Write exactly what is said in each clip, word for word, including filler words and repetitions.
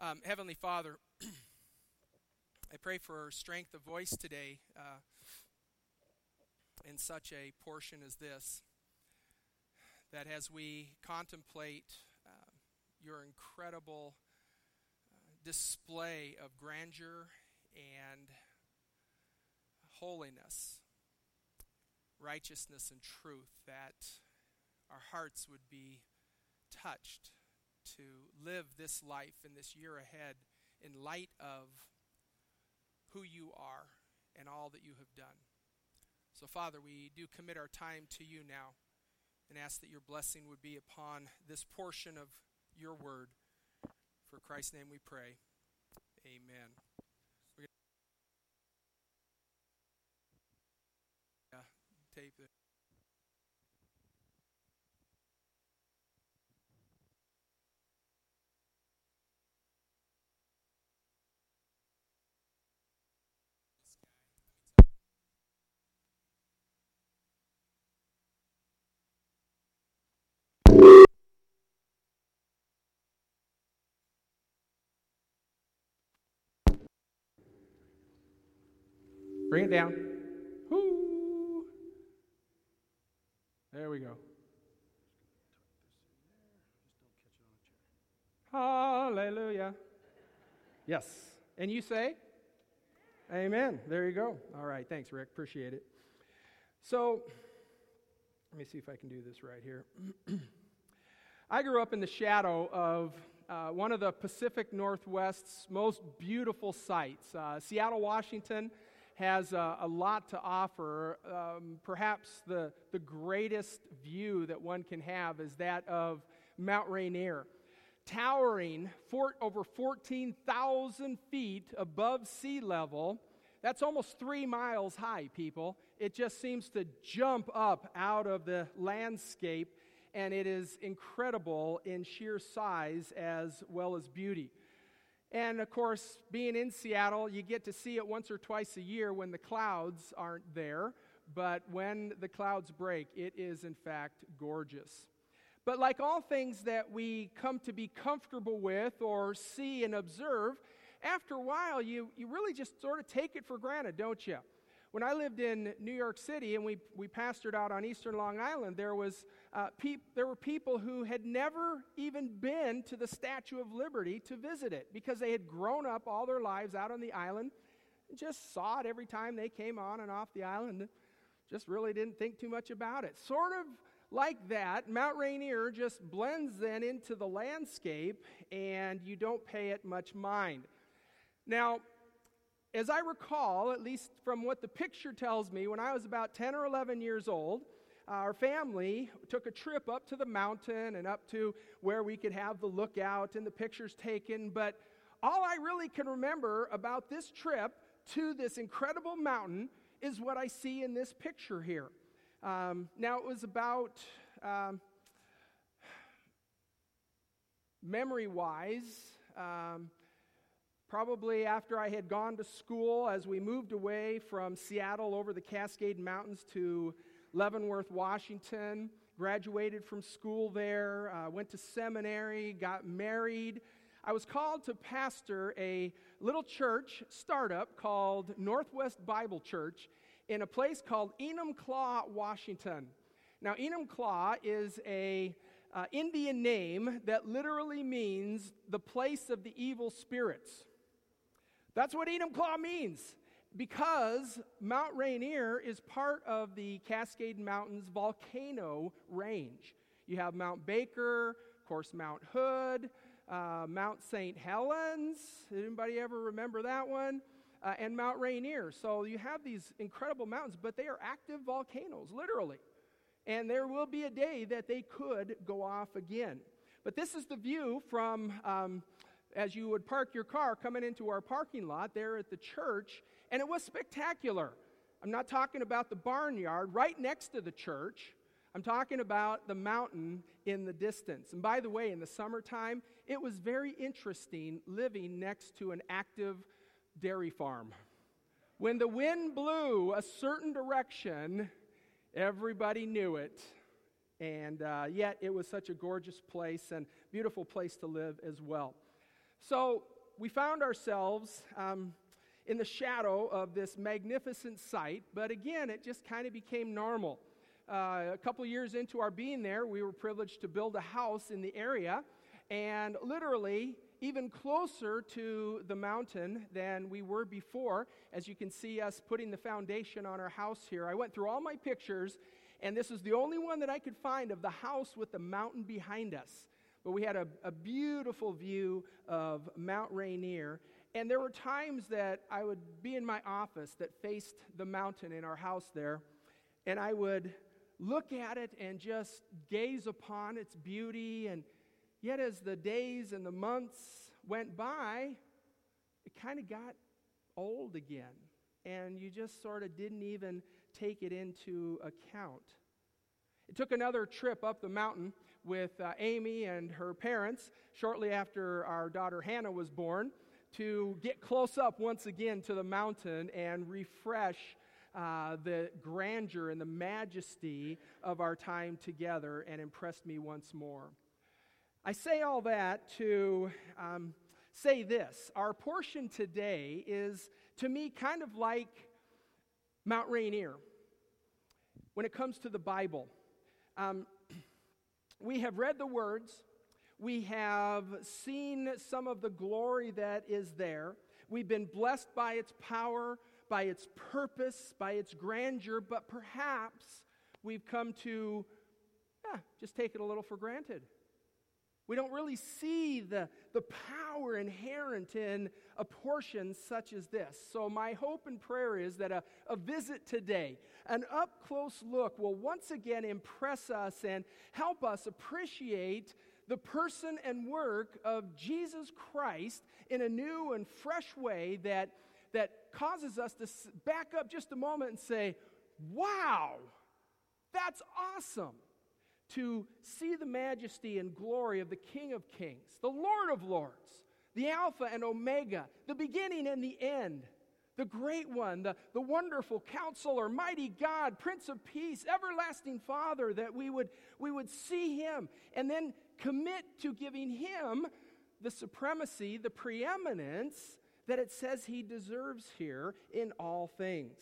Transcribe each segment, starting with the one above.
Um, Heavenly Father, I pray for strength of voice today uh, in such a portion as this, that as we contemplate uh, your incredible uh, display of grandeur and holiness, righteousness and truth, that our hearts would be touched to live this life in this year ahead in light of who you are and all that you have done. So, Father, we do commit our time to you now and ask that your blessing would be upon this portion of your word. For Christ's name we pray. Amen. We're going to tape it. Bring it down. Woo. There we go. Hallelujah. Yes. And you say? Amen. There you go. All right. Thanks, Rick. Appreciate it. So, let me see if I can do this right here. I grew up in the shadow of uh, one of the Pacific Northwest's most beautiful sites. Uh, Seattle, Washington has uh, a lot to offer. Um, perhaps the, the greatest view that one can have is that of Mount Rainier. Towering for, over fourteen thousand feet above sea level. That's almost three miles high, people. It just seems to jump up out of the landscape, and it is incredible in sheer size as well as beauty. And, of course, being in Seattle, you get to see it once or twice a year when the clouds aren't there. But when the clouds break, it is, in fact, gorgeous. But like all things that we come to be comfortable with or see and observe, after a while, you, you really just sort of take it for granted, don't you? When I lived in New York City and we, we pastored out on Eastern Long Island, there was uh, peop, there were people who had never even been to the Statue of Liberty to visit it because they had grown up all their lives out on the island and just saw it every time they came on and off the island. Just really didn't think too much about it. Sort of like that, Mount Rainier just blends then into the landscape and you don't pay it much mind. Now, as I recall, at least from what the picture tells me, when I was about ten or eleven years old, our family took a trip up to the mountain and up to where we could have the lookout and the pictures taken. But all I really can remember about this trip to this incredible mountain is what I see in this picture here. Um, now, it was about, um, memory-wise, um, probably after I had gone to school, as we moved away from Seattle over the Cascade Mountains to Leavenworth, Washington, graduated from school there, uh, went to seminary, got married. I was called to pastor a little church startup called Northwest Bible Church in a place called Enumclaw, Washington. Now, Enumclaw is a uh, Indian name that literally means the place of the evil spirits. That's what Enumclaw means, because Mount Rainier is part of the Cascade Mountains volcano range. You have Mount Baker, of course, Mount Hood, uh, Mount Saint Helens. Anybody ever remember that one? Uh, and Mount Rainier. So you have these incredible mountains, but they are active volcanoes, literally. And there will be a day that they could go off again. But this is the view from... Um, as you would park your car coming into our parking lot there at the church, and it was spectacular. I'm not talking about the barnyard right next to the church. I'm talking about the mountain in the distance. And by the way, in the summertime, it was very interesting living next to an active dairy farm. When the wind blew a certain direction, everybody knew it. And uh, yet it was such a gorgeous place and beautiful place to live as well. So we found ourselves um, in the shadow of this magnificent site, but again, it just kind of became normal. Uh, a couple years into our being there, we were privileged to build a house in the area, and literally even closer to the mountain than we were before. As you can see us putting the foundation on our house here. I went through all my pictures, and this is the only one that I could find of the house with the mountain behind us. But we had a, a beautiful view of Mount Rainier, and there were times that I would be in my office that faced the mountain in our house there, and I would look at it and just gaze upon its beauty. And yet as the days and the months went by, it kind of got old again, and you just sort of didn't even take it into account. It took another trip up the mountain with uh, Amy and her parents shortly after our daughter Hannah was born to get close up once again to the mountain and refresh uh, the grandeur and the majesty of our time together, and impressed me once more. I say all that to um, say this. Our portion today is, to me, kind of like Mount Rainier when it comes to the Bible. Um, we have read the words. We have seen some of the glory that is there. We've been blessed by its power, by its purpose, by its grandeur, but perhaps we've come to yeah, just take it a little for granted. We don't really see the, the power inherent in a portion such as this. So my hope and prayer is that a, a visit today, an up-close look, will once again impress us and help us appreciate the person and work of Jesus Christ in a new and fresh way that, that causes us to back up just a moment and say, wow, that's awesome. To see the majesty and glory of the King of Kings, the Lord of Lords, the Alpha and Omega, the beginning and the end, the Great One, the, the wonderful Counselor, mighty God, Prince of Peace, everlasting Father, that we would, we would see Him and then commit to giving Him the supremacy, the preeminence that it says He deserves here in all things.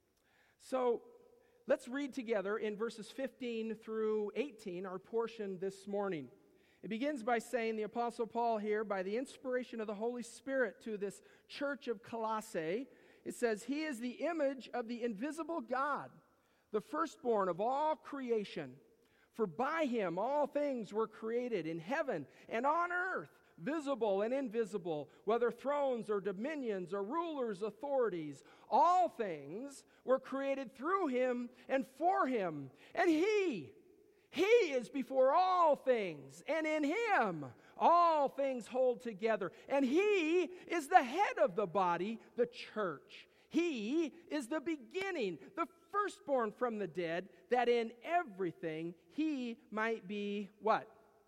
So, let's read together in verses fifteen through eighteen, our portion this morning. It begins by saying, the Apostle Paul here, by the inspiration of the Holy Spirit to this church of Colossae, it says, He is the image of the invisible God, the firstborn of all creation. For by Him all things were created in heaven and on earth, visible and invisible, whether thrones or dominions or rulers, authorities. All things were created through Him and for Him. And He, He is before all things, and in Him all things hold together. And He is the head of the body, the church. He is the beginning, the firstborn from the dead, that in everything He might be what?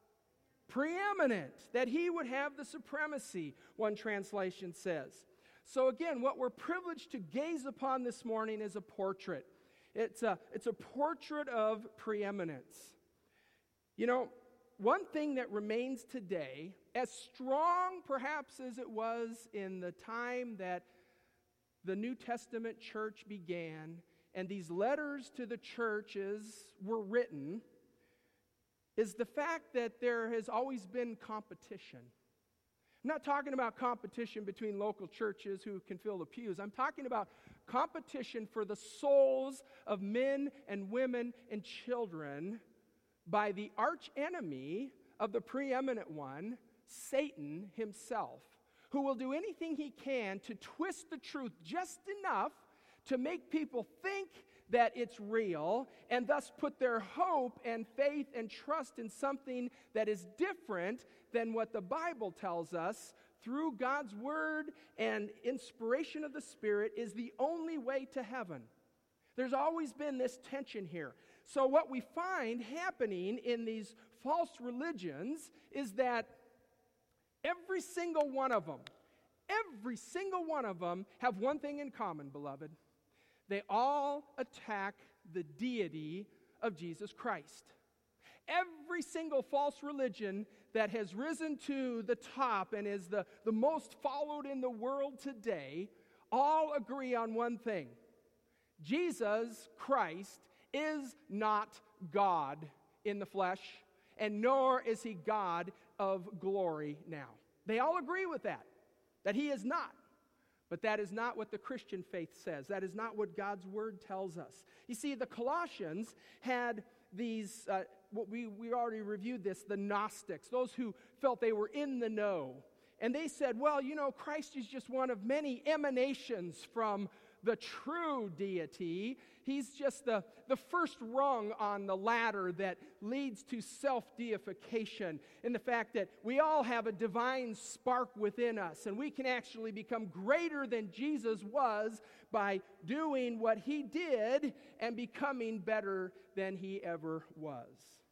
Preeminent, that He would have the supremacy, one translation says. So again, what we're privileged to gaze upon this morning is a portrait. It's a, it's a portrait of preeminence. You know, one thing that remains today, as strong perhaps as it was in the time that the New Testament church began, and these letters to the churches were written, is the fact that there has always been competition. I'm not talking about competition between local churches who can fill the pews. I'm talking about competition for the souls of men and women and children by the arch enemy of the preeminent one, Satan himself, who will do anything he can to twist the truth just enough to make people think that it's real, and thus put their hope and faith and trust in something that is different than what the Bible tells us through God's Word and inspiration of the Spirit is the only way to heaven. There's always been this tension here. So what we find happening in these false religions is that every single one of them, every single one of them have one thing in common, beloved. They all attack the deity of Jesus Christ. Every single false religion that has risen to the top and is the, the most followed in the world today all agree on one thing. Jesus Christ is not God in the flesh, and nor is he God of glory now. They all agree with that, that he is not. But that is not what the Christian faith says. That is not what God's word tells us. You see, the Colossians had these, uh, what we, we already reviewed this, the Gnostics, those who felt they were in the know. And they said, well, you know, Christ is just one of many emanations from the true deity. He's just the, the first rung on the ladder that leads to self-deification, and the fact that we all have a divine spark within us, and we can actually become greater than Jesus was by doing what he did and becoming better than he ever was.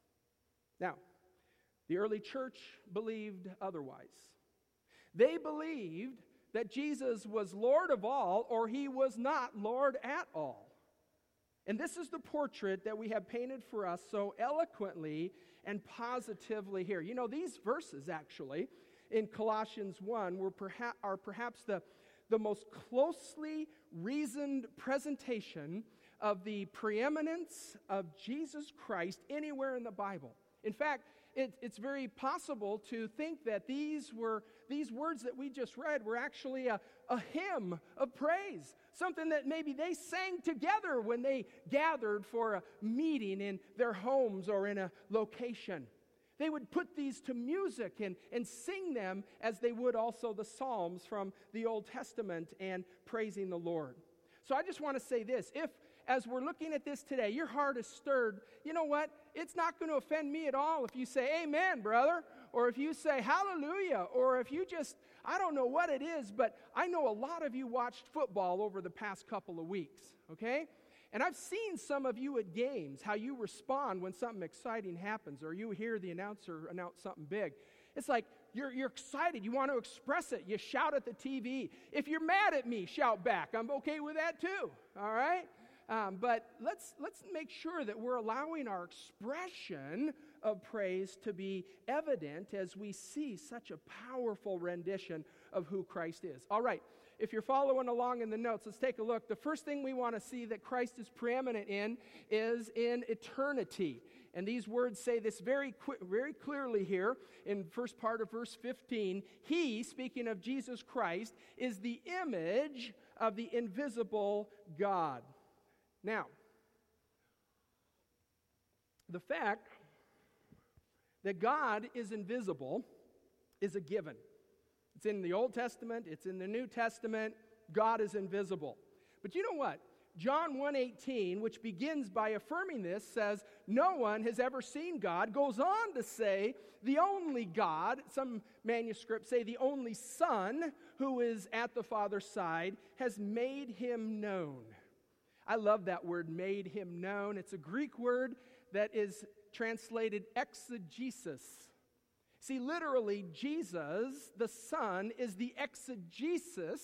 Now, the early church believed otherwise. They believed that Jesus was Lord of all, or he was not Lord at all. And this is the portrait that we have painted for us so eloquently and positively here. You know, these verses actually in Colossians one were perha- are perhaps the, the most closely reasoned presentation of the preeminence of Jesus Christ anywhere in the Bible. In fact, It, it's very possible to think that these were these words that we just read were actually a, a hymn of praise, something that maybe they sang together when they gathered for a meeting in their homes or in a location. They would put these to music and, and sing them as they would also the Psalms from the Old Testament and praising the Lord. So I just want to say this. If, as we're looking at this today, your heart is stirred, you know what? It's not going to offend me at all if you say, amen, brother, or if you say hallelujah, or if you just, I don't know what it is, but I know a lot of you watched football over the past couple of weeks, okay? And I've seen some of you at games, how you respond when something exciting happens, or you hear the announcer announce something big. It's like you're, you're excited. You want to express it. You shout at the T V. If you're mad at me, shout back. I'm okay with that too, all right? Um, but let's let's make sure that we're allowing our expression of praise to be evident as we see such a powerful rendition of who Christ is. All right, if you're following along in the notes, let's take a look. The first thing we want to see that Christ is preeminent in is in eternity. And these words say this very qu- very clearly here in first part of verse fifteen. He, speaking of Jesus Christ, is the image of the invisible God. Now, the fact that God is invisible is a given. It's in the Old Testament, it's in the New Testament. God is invisible. But you know what? John one eighteen, which begins by affirming this, says, no one has ever seen God, goes on to say, the only God, some manuscripts say the only Son who is at the Father's side, has made him known. I love that word, made him known. It's a Greek word that is translated exegesis. See, literally, Jesus, the Son, is the exegesis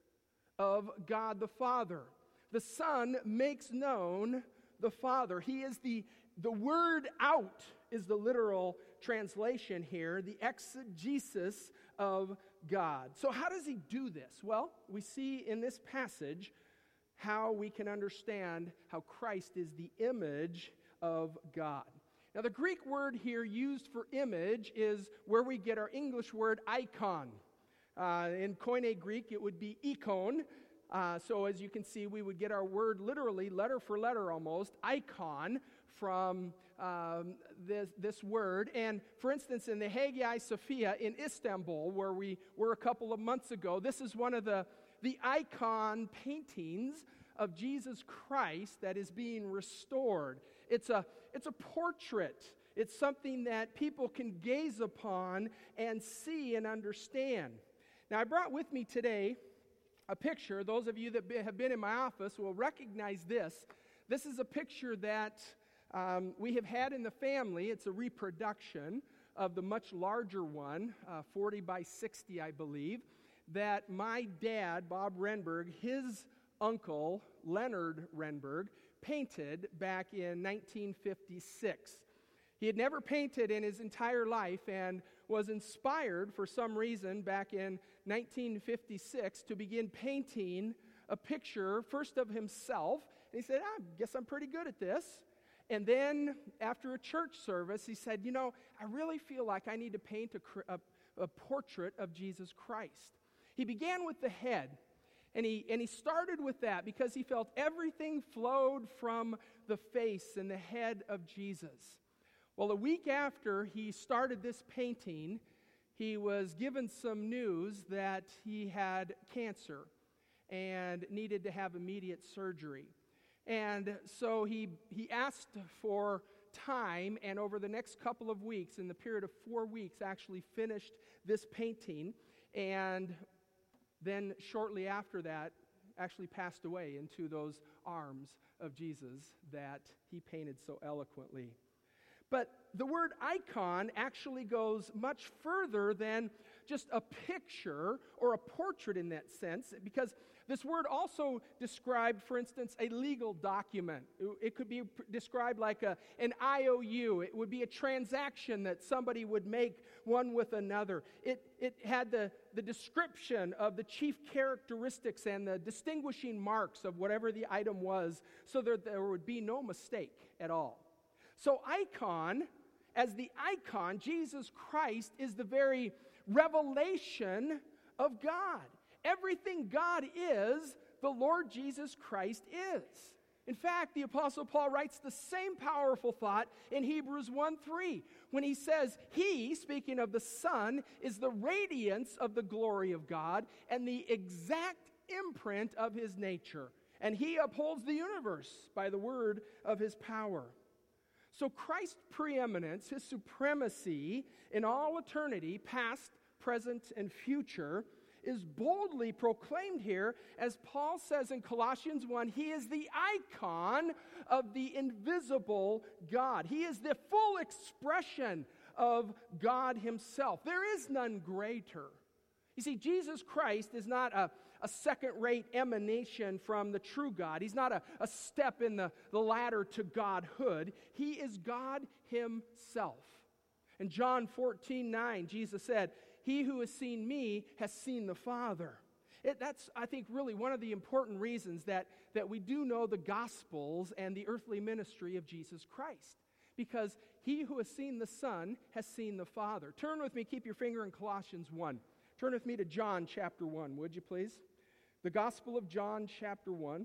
of God the Father. The Son makes known the Father. He is the, the word out is the literal translation here, the exegesis of God. So how does he do this? Well, we see in this passage how we can understand how Christ is the image of God. Now, the Greek word here used for image is where we get our English word icon. Uh, in Koine Greek, it would be ikon. Uh, so as you can see, we would get our word literally, letter for letter almost, icon, from um, this, this word. And for instance, in the Hagia Sophia in Istanbul, where we were a couple of months ago, this is one of the the icon paintings of Jesus Christ that is being restored. It's a, it's a portrait. It's something that people can gaze upon and see and understand. Now, I brought with me today a picture. Those of you that be, have been in my office will recognize this. This is a picture that um, we have had in the family. It's a reproduction of the much larger one, uh, forty by sixty, I believe, that my dad, Bob Renberg, his uncle, Leonard Renberg, painted back in nineteen fifty-six. He had never painted in his entire life, and was inspired for some reason back in nineteen fifty-six to begin painting a picture, first of himself. And he said, I guess I'm pretty good at this. And then after a church service, he said, you know, I really feel like I need to paint a, a, a portrait of Jesus Christ. He began with the head. And he, and he started with that because he felt everything flowed from the face and the head of Jesus. Well, a week after he started this painting, he was given some news that he had cancer and needed to have immediate surgery. And so he, he asked for time, and over the next couple of weeks, in the period of four weeks, actually finished this painting. And then shortly after that, actually passed away into those arms of Jesus that he painted so eloquently. But the word icon actually goes much further than just a picture or a portrait in that sense, because this word also described, for instance, a legal document. It could be described like a, an I O U. It would be a transaction that somebody would make one with another. It, it had the, the description of the chief characteristics and the distinguishing marks of whatever the item was, so that there would be no mistake at all. So icon, as the icon, Jesus Christ is the very revelation of God. Everything God is, the Lord Jesus Christ is. In fact, the Apostle Paul writes the same powerful thought in Hebrews one three when he says, He, speaking of the Son, is the radiance of the glory of God and the exact imprint of His nature. And He upholds the universe by the word of His power. So Christ's preeminence, His supremacy in all eternity, past, present, and future, is boldly proclaimed here, as Paul says in Colossians one, He is the icon of the invisible God. He is the full expression of God Himself. There is none greater. You see, Jesus Christ is not a, a second-rate emanation from the true God. He's not a, a step in the, the ladder to Godhood. He is God Himself. In John fourteen nine, Jesus said, He who has seen me has seen the Father. It, that's, I think, really one of the important reasons that, that we do know the Gospels and the earthly ministry of Jesus Christ. Because he who has seen the Son has seen the Father. Turn with me, keep your finger in Colossians one. Turn with me to John chapter one, would you please? The Gospel of John chapter one.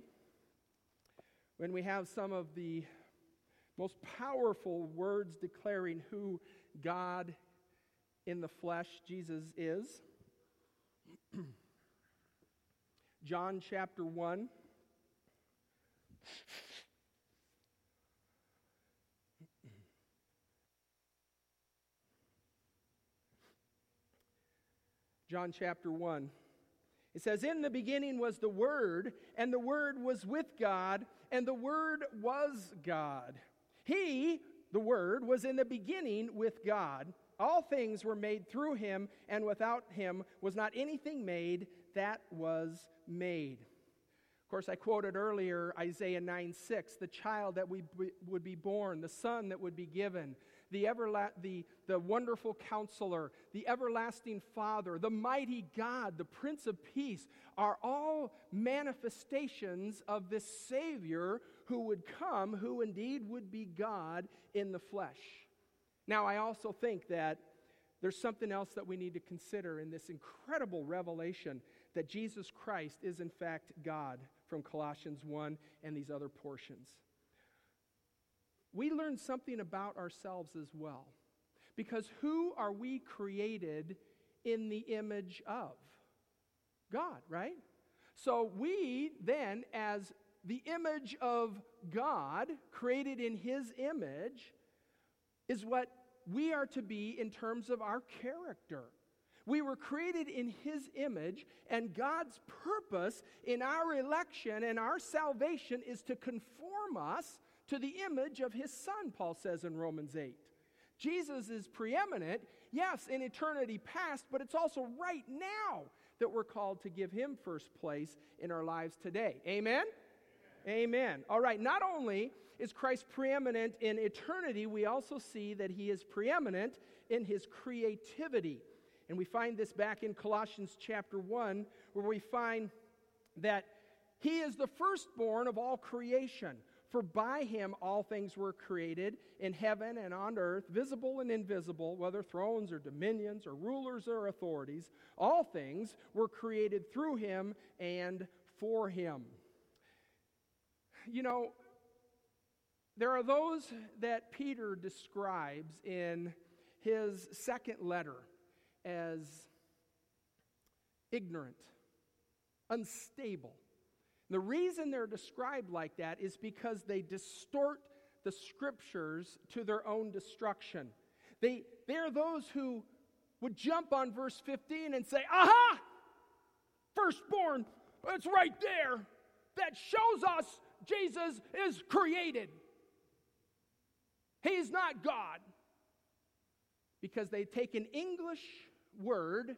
When we have some of the most powerful words declaring who God in the flesh Jesus is. John chapter one. John chapter one. It says, In the beginning was the Word, and the Word was with God, and the Word was God. He, the Word, was in the beginning with God. All things were made through Him, and without Him was not anything made that was made. Of course, I quoted earlier Isaiah nine six, the child that we b- would be born, the son that would be given, the, everla- the, the wonderful counselor, the everlasting Father, the mighty God, the Prince of Peace, are all manifestations of this Savior who would come, who indeed would be God in the flesh. Now, I also think that there's something else that we need to consider in this incredible revelation that Jesus Christ is in fact God from Colossians one and these other portions. We learn something about ourselves as well. Because who are we created in the image of? God, right? So we then, as the image of God, created in His image, is what we are to be in terms of our character. We were created in His image, and God's purpose in our election and our salvation is to conform us to the image of His Son, Paul says in Romans eight. Jesus is preeminent, yes, in eternity past, but it's also right now that we're called to give Him first place in our lives today. Amen? Amen. All right, not only is Christ preeminent in eternity, we also see that he is preeminent in his creativity. And we find this back in Colossians chapter one, where we find that he is the firstborn of all creation. For by him all things were created in heaven and on earth, visible and invisible, whether thrones or dominions or rulers or authorities. All things were created through him and for him. You know, there are those that Peter describes in his second letter as ignorant, unstable. The reason they're described like that is because they distort the scriptures to their own destruction. They, they're those who would jump on verse fifteen and say, aha! Firstborn, it's right there. That shows us Jesus is created. He's not God. Because they take an English word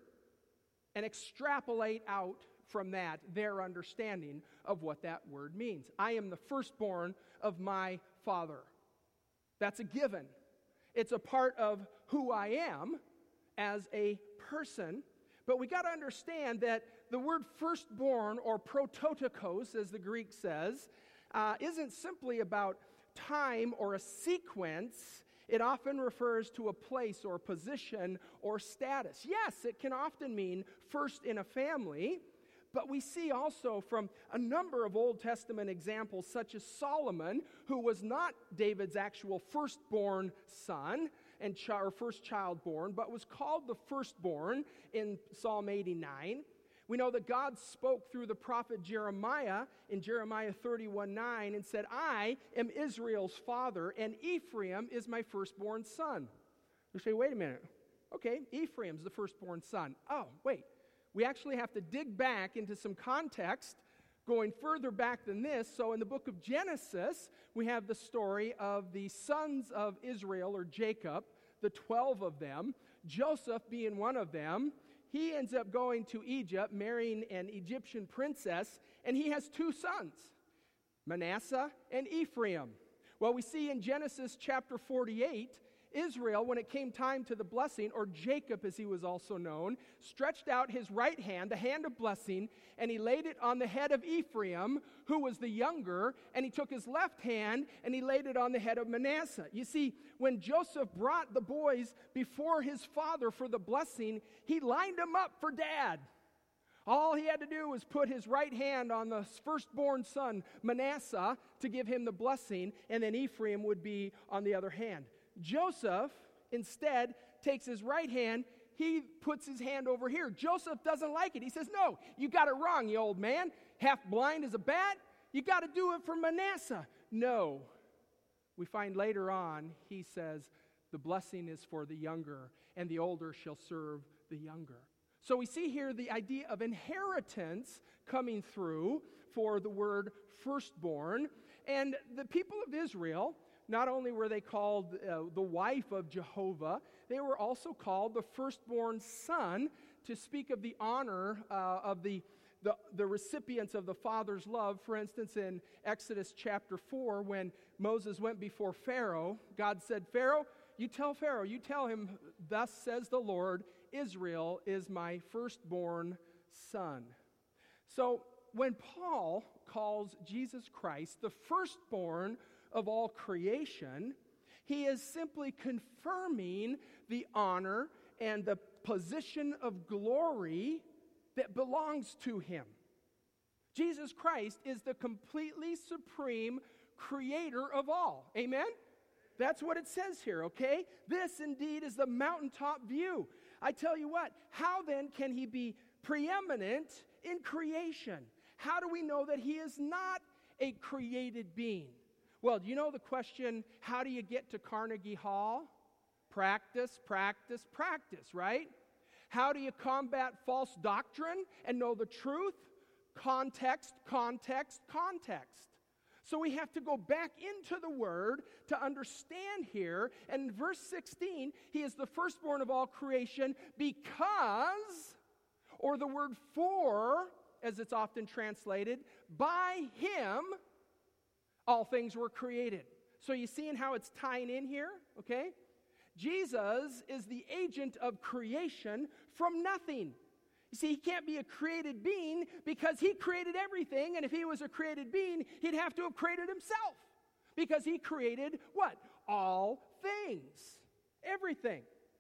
and extrapolate out from that their understanding of what that word means. I am the firstborn of my Father. That's a given. It's a part of who I am as a person. But we got to understand that the word firstborn, or prototokos, as the Greek says, uh, isn't simply about time or a sequence. It often refers to a place or position or status. Yes, it can often mean first in a family, but we see also from a number of Old Testament examples, such as Solomon, who was not David's actual firstborn son, and ch- or first child born, but was called the firstborn in Psalm eighty-nine. We know that God spoke through the prophet Jeremiah in Jeremiah thirty-one nine and said, I am Israel's father, and Ephraim is my firstborn son. You say, wait a minute. Okay, Ephraim's the firstborn son. Oh, wait. We actually have to dig back into some context going further back than this. So in the book of Genesis, we have the story of the sons of Israel, or Jacob, the twelve of them, Joseph being one of them. He ends up going to Egypt, marrying an Egyptian princess, and he has two sons, Manasseh and Ephraim. Well, we see in Genesis chapter forty-eight, Israel, when it came time to the blessing, or Jacob as he was also known, stretched out his right hand, the hand of blessing, and he laid it on the head of Ephraim, who was the younger, and he took his left hand and he laid it on the head of Manasseh. You see, when Joseph brought the boys before his father for the blessing, he lined them up for dad. All he had to do was put his right hand on the firstborn son, Manasseh, to give him the blessing, and then Ephraim would be on the other hand. Joseph, instead, takes his right hand, he puts his hand over here. Joseph doesn't like it. He says, no, you got it wrong, you old man. Half blind as a bat. You got to do it for Manasseh. No. We find later on, he says, the blessing is for the younger, and the older shall serve the younger. So we see here the idea of inheritance coming through for the word firstborn. And the people of Israel, not only were they called uh, the wife of Jehovah, they were also called the firstborn son, to speak of the honor uh, of the, the, the recipients of the Father's love. For instance, in Exodus chapter four, when Moses went before Pharaoh, God said, Pharaoh, you tell Pharaoh, you tell him, thus says the Lord, Israel is my firstborn son. So when Paul calls Jesus Christ the firstborn of all creation, he is simply confirming the honor and the position of glory that belongs to him. Jesus Christ is the completely supreme creator of all. Amen? That's what it says here, okay? This indeed is the mountaintop view. I tell you what, how then can he be preeminent in creation? How do we know that he is not a created being? Well, do you know the question, how do you get to Carnegie Hall? Practice, practice, practice, right? How do you combat false doctrine and know the truth? Context, context, context. So we have to go back into the Word to understand here. And in verse sixteen, he is the firstborn of all creation because, or the word for, as it's often translated, by him all things were created. So you seeing how it's tying in here, okay? Jesus is the agent of creation from nothing. You see, he can't be a created being because he created everything, and if he was a created being, he'd have to have created himself because he created what? All things. Everything.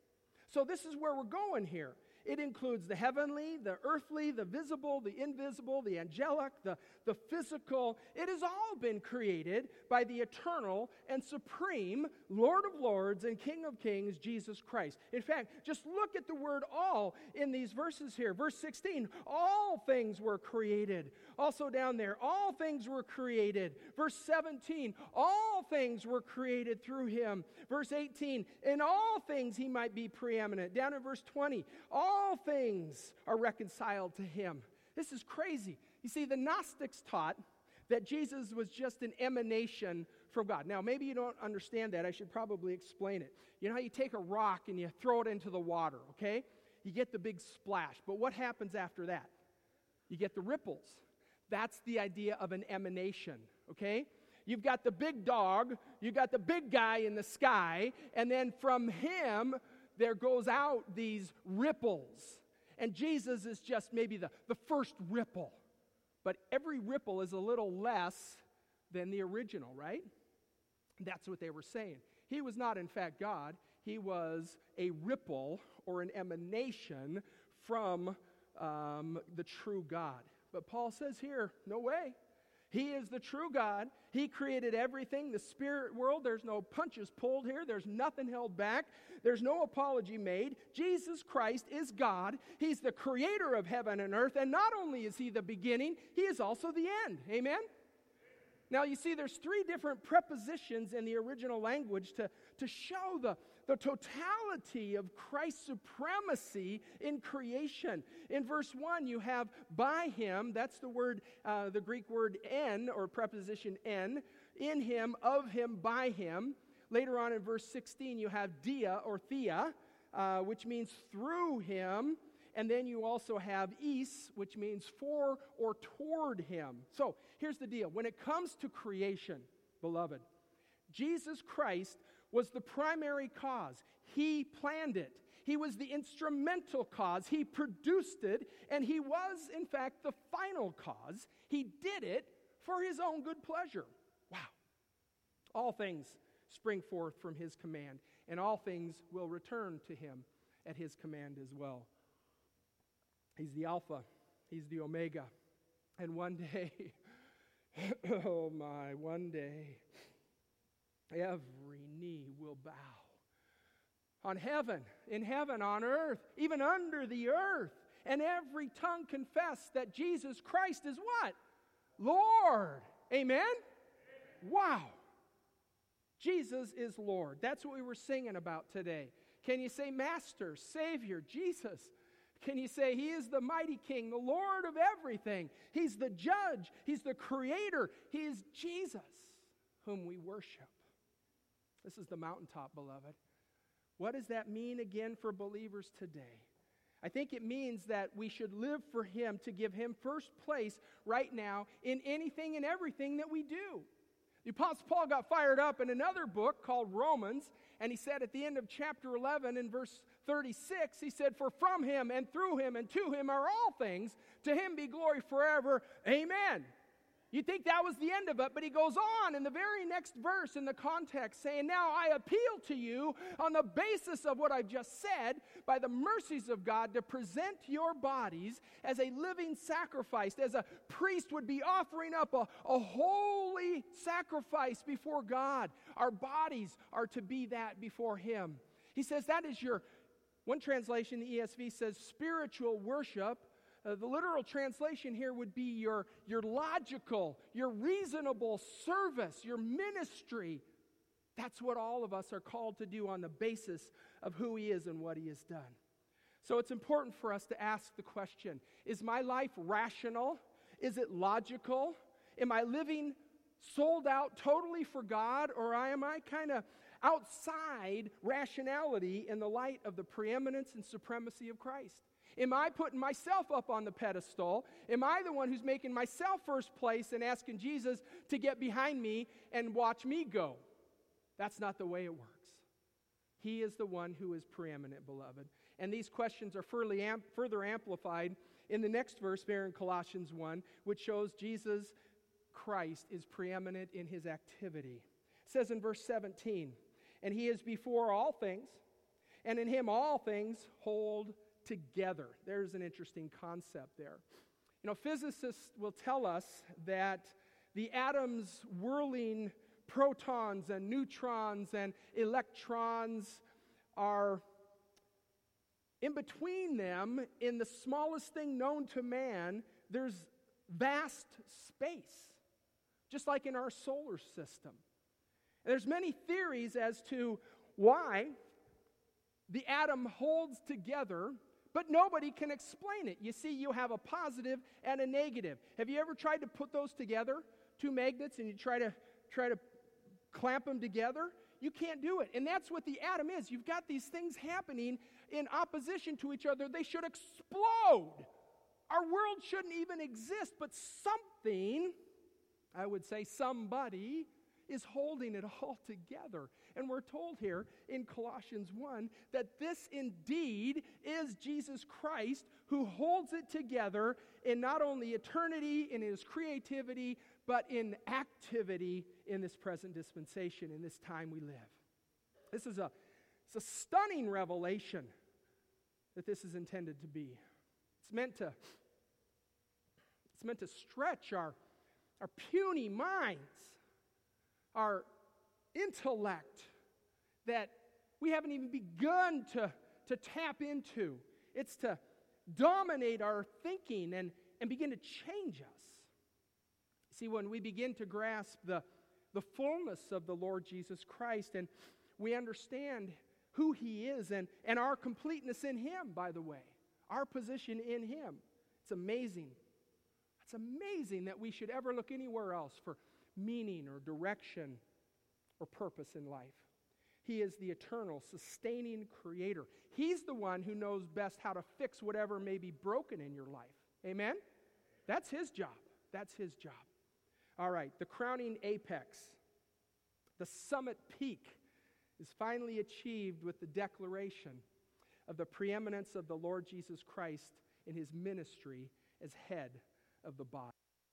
So this is where we're going here. It includes the heavenly, the earthly, the visible, the invisible, the angelic, the, the physical. It has all been created by the eternal and supreme Lord of Lords and King of Kings, Jesus Christ. In fact, just look at the word all in these verses here. Verse sixteen, all things were created. Also down there, all things were created. Verse seventeen, all things were created through him. Verse eighteen, in all things he might be preeminent. Down in verse twenty, all things are reconciled to him. This is crazy. You see, the Gnostics taught that Jesus was just an emanation from God. Now, maybe you don't understand that. I should probably explain it. You know how you take a rock and you throw it into the water, okay? You get the big splash. But what happens after that? You get the ripples. That's the idea of an emanation, okay? You've got the big dog, you've got the big guy in the sky, and then from him, there goes out these ripples. And Jesus is just maybe the, the first ripple. But every ripple is a little less than the original, right? That's what they were saying. He was not, in fact, God. He was a ripple or an emanation from um, the true God. But Paul says here, no way. He is the true God. He created everything. The spirit world, there's no punches pulled here. There's nothing held back. There's no apology made. Jesus Christ is God. He's the creator of heaven and earth. And not only is he the beginning, he is also the end. Amen? Now, you see, there's three different prepositions in the original language to, to show the, the totality of Christ's supremacy in creation. In verse one, you have by him, that's the word, uh, the Greek word en, or preposition en, in him, of him, by him. Later on in verse sixteen, you have dia, or thea, uh, which means through him. And then you also have is, which means for or toward him. So here's the deal. When it comes to creation, beloved, Jesus Christ was the primary cause. He planned it. He was the instrumental cause. He produced it. And he was, in fact, the final cause. He did it for his own good pleasure. Wow. All things spring forth from his command, and all things will return to him at his command as well. He's the Alpha. He's the Omega. And one day, oh my, one day, every knee will bow. On heaven, in heaven, on earth, even under the earth. And every tongue confess that Jesus Christ is what? Lord. Amen? Wow. Jesus is Lord. That's what we were singing about today. Can you say Master, Savior, Jesus? Can you say he is the mighty King, the Lord of everything? He's the judge. He's the creator. He is Jesus, whom we worship. This is the mountaintop, beloved. What does that mean again for believers today? I think it means that we should live for him, to give him first place right now in anything and everything that we do. The Apostle Paul got fired up in another book called Romans, and he said at the end of chapter eleven in verse thirty-six, he said, for from him and through him and to him are all things, to him be glory forever. Amen. You'd think that was the end of it, but he goes on in the very next verse in the context saying, now I appeal to you on the basis of what I've just said, by the mercies of God, to present your bodies as a living sacrifice, as a priest would be offering up a, a holy sacrifice before God. Our bodies are to be that before him. He says that is your, one translation, the E S V says spiritual worship. Uh, the literal translation here would be your, your logical, your reasonable service, your ministry. That's what all of us are called to do on the basis of who he is and what he has done. So it's important for us to ask the question, is my life rational? Is it logical? Am I living sold out totally for God, or am I kind of outside rationality in the light of the preeminence and supremacy of Christ? Am I putting myself up on the pedestal? Am I the one who's making myself first place and asking Jesus to get behind me and watch me go? That's not the way it works. He is the one who is preeminent, beloved. And these questions are further, amp- further amplified in the next verse there in Colossians one, which shows Jesus Christ is preeminent in his activity. It says in verse seventeen, and he is before all things, and in him all things hold together. There's an interesting concept there. You know, physicists will tell us that the atoms whirling protons and neutrons and electrons are in between them, in the smallest thing known to man, there's vast space, just like in our solar system. And there's many theories as to why the atom holds together, but nobody can explain it. You see, you have a positive and a negative. Have you ever tried to put those together, two magnets, and you try to try to clamp them together? You can't do it. And that's what the atom is. You've got these things happening in opposition to each other. They should explode. Our world shouldn't even exist, but something, I would say somebody, is holding it all together. And we're told here in Colossians one that this indeed is Jesus Christ who holds it together in not only eternity, in his creativity, but in activity in this present dispensation, in this time we live. This is a, it's a stunning revelation that this is intended to be. It's meant to, it's meant to stretch our, our puny minds, our intellect that we haven't even begun to, to tap into. It's to dominate our thinking and, and begin to change us. See, when we begin to grasp the, the fullness of the Lord Jesus Christ and we understand who he is and, and our completeness in him, by the way, our position in him, it's amazing. It's amazing that we should ever look anywhere else for meaning or direction or purpose in life. He is the eternal, sustaining creator. He's the one who knows best how to fix whatever may be broken in your life. Amen? That's his job. That's his job. All right, the crowning apex, the summit peak, is finally achieved with the declaration of the preeminence of the Lord Jesus Christ in his ministry as head of the body.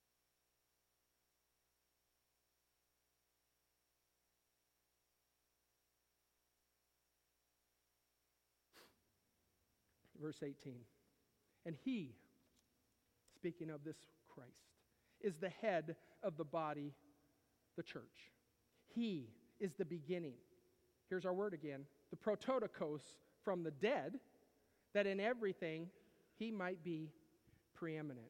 Verse eighteen, and he, speaking of this Christ, is the head of the body, the church. He is the beginning. Here's our word again. The prototokos from the dead, that in everything he might be preeminent.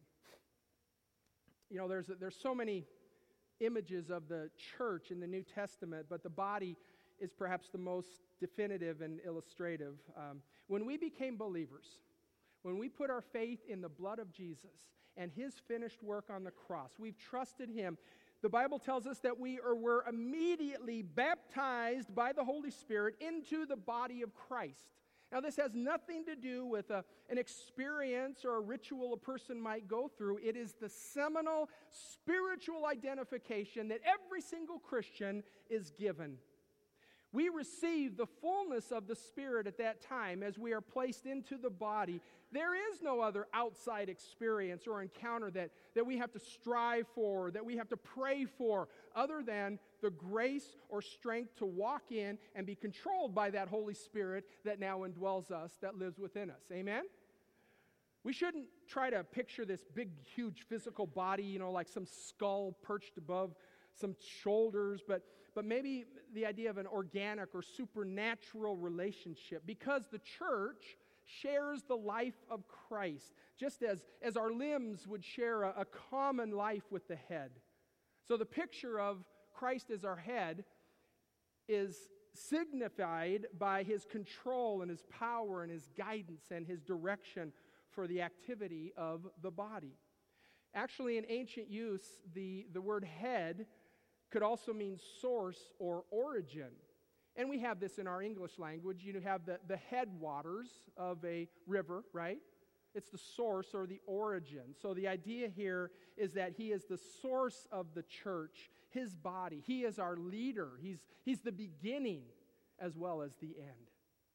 You know, there's, there's so many images of the church in the New Testament, but the body is perhaps the most definitive and illustrative. Um, when we became believers, when we put our faith in the blood of Jesus and his finished work on the cross, we've trusted him. The Bible tells us that we are, were immediately baptized by the Holy Spirit into the body of Christ. Now, this has nothing to do with a, an experience or a ritual a person might go through. It is the seminal spiritual identification that every single Christian is given. We receive the fullness of the Spirit at that time as we are placed into the body. There is no other outside experience or encounter that, that we have to strive for, that we have to pray for, other than the grace or strength to walk in and be controlled by that Holy Spirit that now indwells us, that lives within us. Amen? We shouldn't try to picture this big, huge physical body, you know, like some skull perched above some shoulders, but but maybe the idea of an organic or supernatural relationship, because the church shares the life of Christ, just as, as our limbs would share a, a common life with the head. So the picture of Christ as our head is signified by his control and his power and his guidance and his direction for the activity of the body. Actually, in ancient use, the, the word head could also mean source or origin. And we have this in our English language. You have the, the headwaters of a river, right? It's the source or the origin. So the idea here is that he is the source of the church, his body. He is our leader. He's, he's the beginning as well as the end.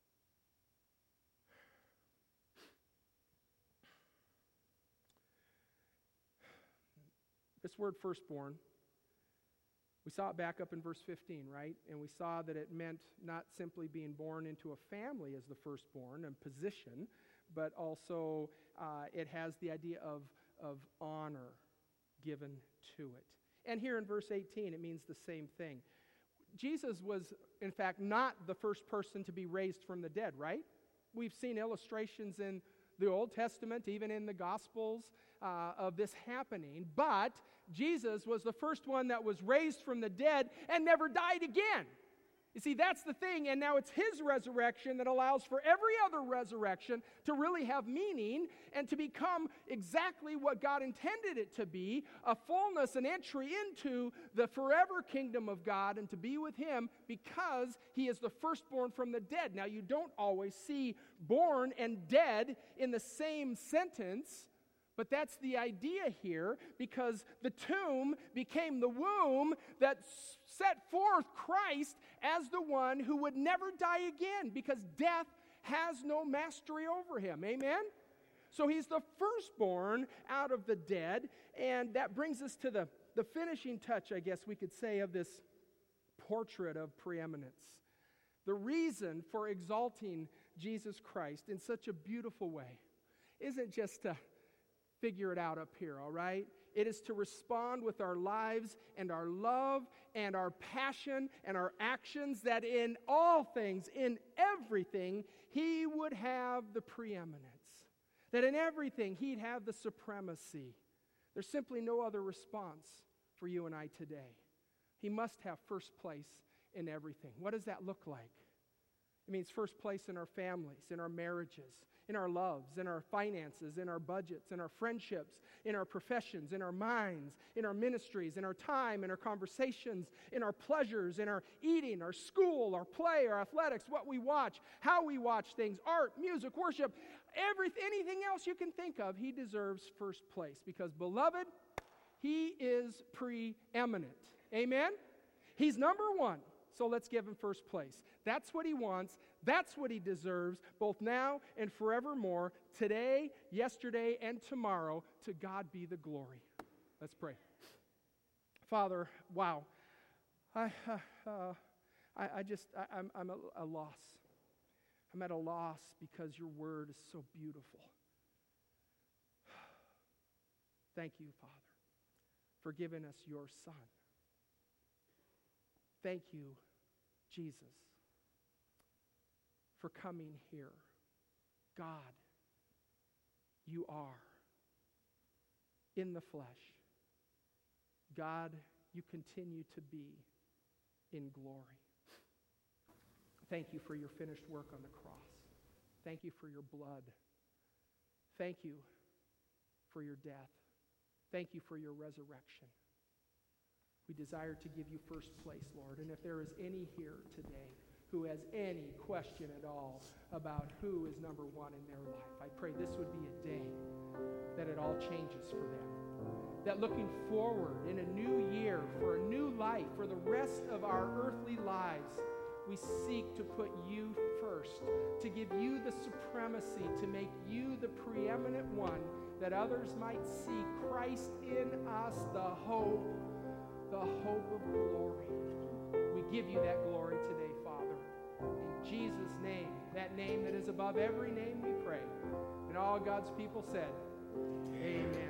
This word firstborn, we saw it back up in verse fifteen, right? And we saw that it meant not simply being born into a family as the firstborn and position, but also uh, it has the idea of, of honor given to it. And here in verse eighteen, it means the same thing. Jesus was, in fact, not the first person to be raised from the dead, right? We've seen illustrations in the Old Testament, even in the Gospels, uh, of this happening. But Jesus was the first one that was raised from the dead and never died again. You see, that's the thing, and now it's his resurrection that allows for every other resurrection to really have meaning and to become exactly what God intended it to be, a fullness, an entry into the forever kingdom of God and to be with him because he is the firstborn from the dead. Now, you don't always see born and dead in the same sentence, but that's the idea here, because the tomb became the womb that set forth Christ as the one who would never die again, because death has no mastery over him. Amen? So he's the firstborn out of the dead, and that brings us to the, the finishing touch, I guess we could say, of this portrait of preeminence. The reason for exalting Jesus Christ in such a beautiful way isn't just to figure it out up here, all right? It is to respond with our lives and our love and our passion and our actions, that in all things, in everything, he would have the preeminence. That in everything, he'd have the supremacy. There's simply no other response for you and I today. He must have first place in everything. What does that look like? It means first place in our families, in our marriages, in our loves, in our finances, in our budgets, in our friendships, in our professions, in our minds, in our ministries, in our time, in our conversations, in our pleasures, in our eating, our school, our play, our athletics, what we watch, how we watch things, art, music, worship, everything, anything else you can think of, he deserves first place. Because, beloved, he is preeminent. Amen? He's number one. So let's give him first place. That's what he wants. That's what he deserves, both now and forevermore, today, yesterday, and tomorrow. To God be the glory. Let's pray. Father, wow. I, uh, uh, I, I just, I, I'm, I'm a, a loss. I'm at a loss because your word is so beautiful. Thank you, Father, for giving us your Son. Thank you, Jesus, for coming here. God, you are in the flesh. God, you continue to be in glory. Thank you for your finished work on the cross. Thank you for your blood. Thank you for your death. Thank you for your resurrection. We desire to give you first place, Lord. And if there is any here today who has any question at all about who is number one in their life, I pray this would be a day that it all changes for them. That looking forward in a new year, for a new life, for the rest of our earthly lives, we seek to put you first, to give you the supremacy, to make you the preeminent one, that others might see Christ in us, the hope the hope of glory. We give you that glory today, Father. In Jesus' name, that name that is above every name, we pray. And all God's people said, amen.